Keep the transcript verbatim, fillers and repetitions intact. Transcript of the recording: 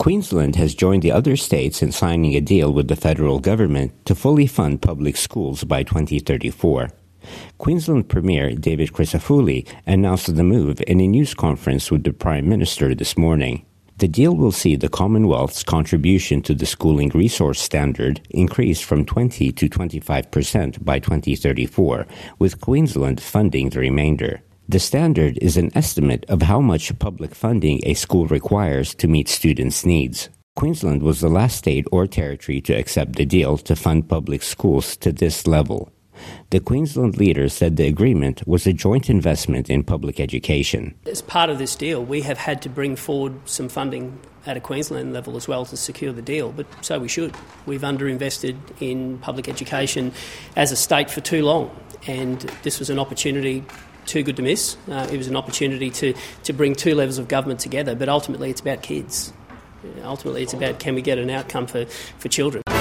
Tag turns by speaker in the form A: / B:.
A: Queensland has joined the other states in signing a deal with the federal government to fully fund public schools by twenty thirty-four. Queensland Premier David Crisafulli announced the move in a news conference with the Prime Minister this morning. The deal will see the Commonwealth's contribution to the schooling resource standard increase from twenty to twenty-five percent by twenty thirty-four, with Queensland funding the remainder. The standard is an estimate of how much public funding a school requires to meet students' needs. Queensland was the last state or territory to accept the deal to fund public schools to this level. The Queensland leader said the agreement was a joint investment in public education.
B: As part of this deal, we have had to bring forward some funding at a Queensland level as well to secure the deal, but so we should. We've underinvested in public education as a state for too long, and this was an opportunity too good to miss. Uh, it was an opportunity to, to bring two levels of government together, but ultimately it's about kids. Ultimately it's about can we get an outcome for, for children.